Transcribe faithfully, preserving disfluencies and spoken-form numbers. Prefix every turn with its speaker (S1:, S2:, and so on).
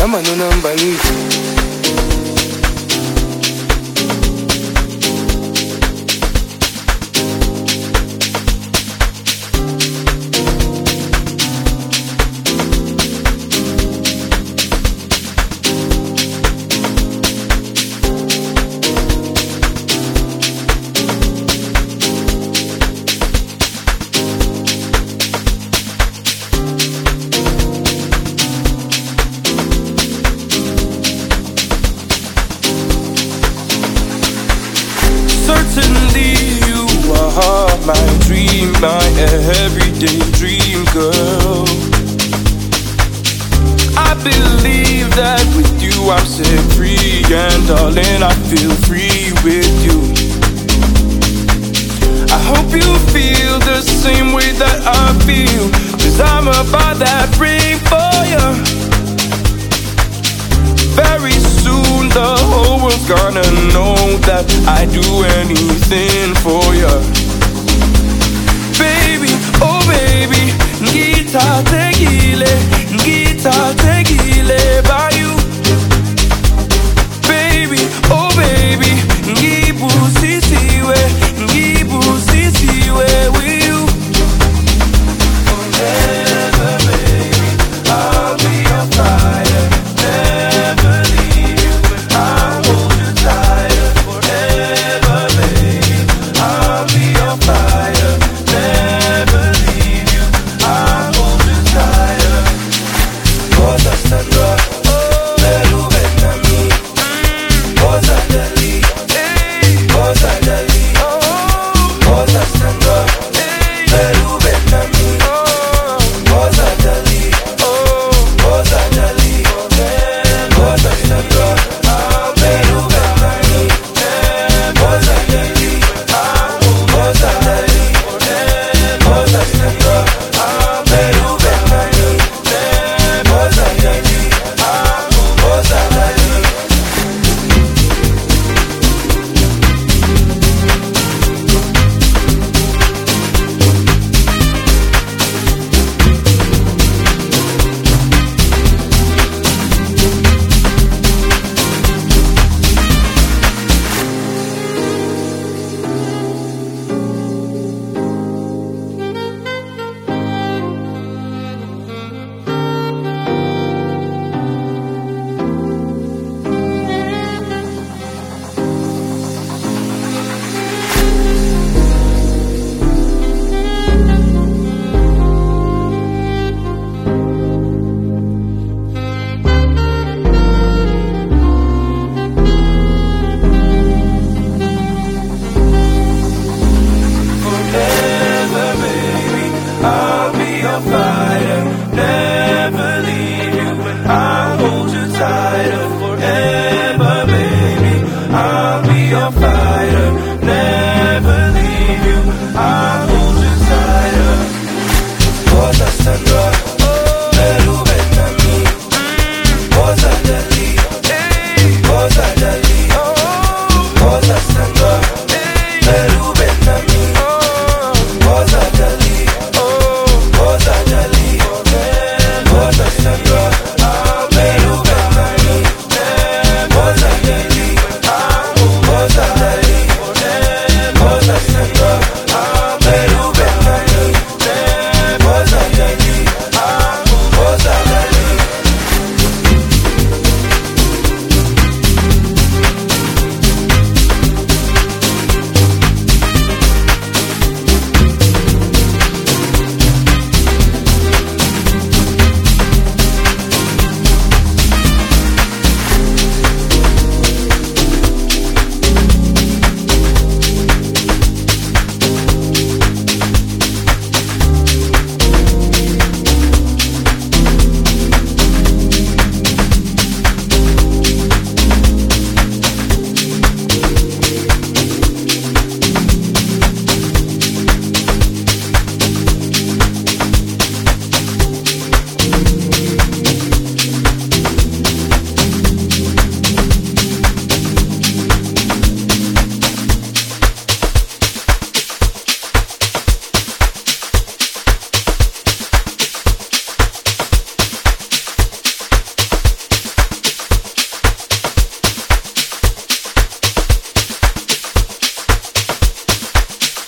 S1: Nama no number leave.
S2: Certainly you are my dream, my everyday dream girl. I believe that with you I'm set free, and darling I feel free with you. I hope you feel the same way that I feel, 'cause I'm about that ring for you. Very soon the whole world's gonna know that I do anything for you. Baby, oh baby, guitar